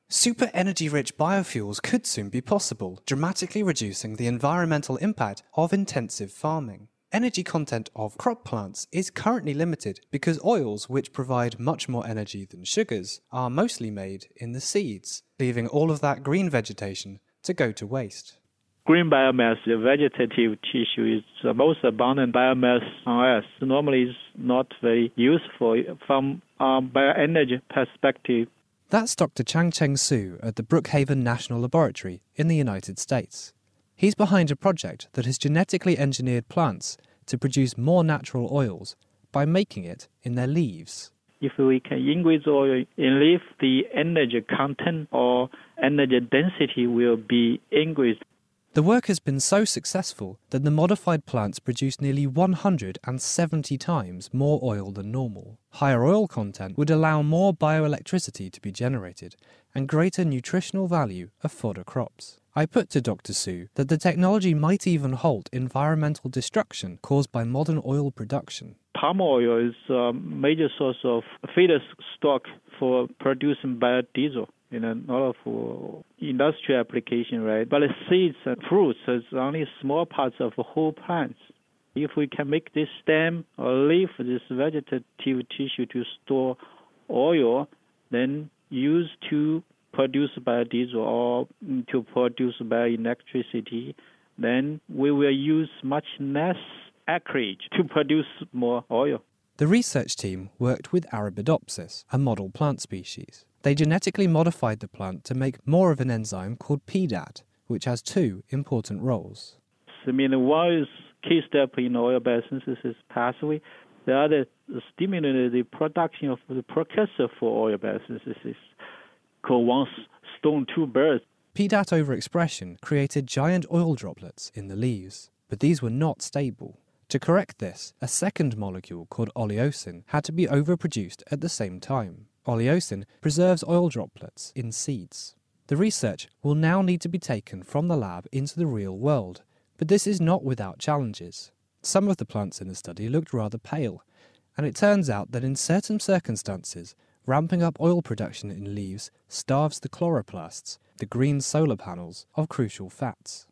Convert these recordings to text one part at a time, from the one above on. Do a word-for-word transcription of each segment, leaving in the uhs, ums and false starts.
Super energy-rich biofuels could soon be possible, dramatically reducing the environmental impact of intensive farming. Energy content of crop plants is currently limited because oils, which provide much more energy than sugars, are mostly made in the seeds, leaving all of that green vegetation to go to waste. Green biomass, the vegetative tissue, is the most abundant biomass on Earth. Normally, it's not very useful from a bioenergy perspective. That's Doctor Changcheng Su at the Brookhaven National Laboratory in the United States. He's behind a project that has genetically engineered plants to produce more natural oils by making it in their leaves. If we can increase oil in leaf, the energy content or energy density will be increased. The work has been so successful that the modified plants produce nearly one hundred seventy times more oil than normal. Higher oil content would allow more bioelectricity to be generated and greater nutritional value of fodder crops. I put to Doctor Su that the technology might even halt environmental destruction caused by modern oil production. Palm oil is a major source of feedstock for producing biodiesel in a lot of uh, industrial application, right? But the seeds and fruits is only small parts of the whole plants. If we can make this stem or leaf, this vegetative tissue to store oil, then use to produce biodiesel or to produce bioelectricity, then we will use much less acreage to produce more oil. The research team worked with Arabidopsis, a model plant species. They genetically modified the plant to make more of an enzyme called P D A T, which has two important roles. I mean, one is key step in oil biosynthesis pathway. The other stimulated the production of the precursor for oil biosynthesis, called one stone, two birds. P D A T overexpression created giant oil droplets in the leaves, but these were not stable. To correct this, a second molecule called oleosin had to be overproduced at the same time. Oleosin preserves oil droplets in seeds. The research will now need to be taken from the lab into the real world, but this is not without challenges. Some of the plants in the study looked rather pale, and it turns out that in certain circumstances, ramping up oil production in leaves starves the chloroplasts, the green solar panels, of crucial fats.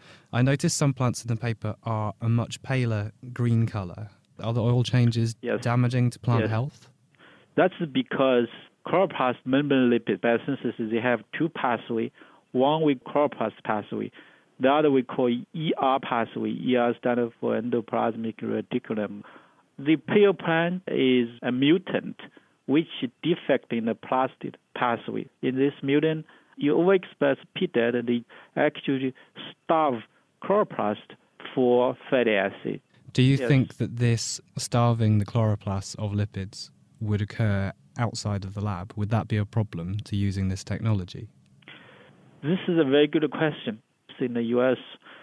I noticed some plants in the paper are a much paler green colour. Are the oil changes yes. damaging to plant yes. health? That's because chloroplast membrane lipid biosynthesis, they have two pathways. One we chloroplast pathway, the other we call E R pathway. E R stands for endoplasmic reticulum. The pale plant is a mutant which defect in the plastid pathway. In this mutant, you overexpress P D A T, they actually starve chloroplast for fatty acid. Do you yes. think that this starving the chloroplasts of lipids would occur outside of the lab? Would that be a problem to using this technology? This is a very good question. In the U S,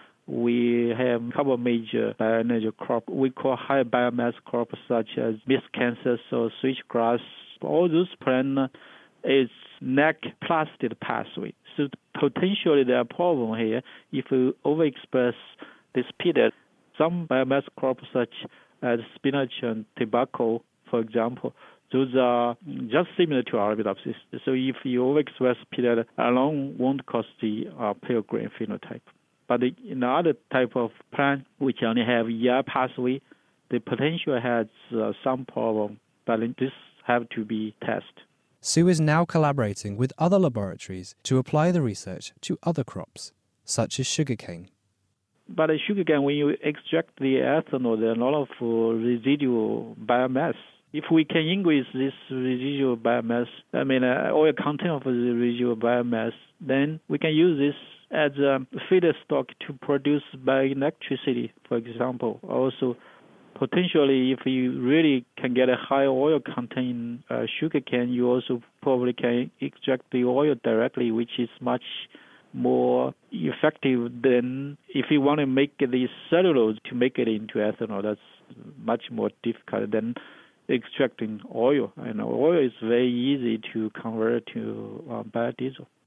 we have a couple of major bioenergy crops we call high biomass crops such as miscanthus or switchgrass. All those plants is lack plastid pathway. So potentially there are problems here if we overexpress this P D A T. Some biomass crops such as spinach and tobacco, for example, those are just similar to Arabidopsis. So if you overexpress P D A T alone won't cause the uh, pale green phenotype. But in other type of plant which only have E R pathway, the potential has uh, some problem, but this have to be tested. Su is now collaborating with other laboratories to apply the research to other crops, such as sugarcane. But sugarcane, when you extract the ethanol, there are a lot of uh, residual biomass. If we can increase this residual biomass, I mean, uh, oil content of the residual biomass, then we can use this as a feedstock to produce bioelectricity, for example. Also, potentially, if you really can get a high oil content in uh, sugarcane, you also probably can extract the oil directly, which is much more effective than if you want to make the cellulose to make it into ethanol. That's much more difficult than extracting oil. And oil is very easy to convert to uh, biodiesel.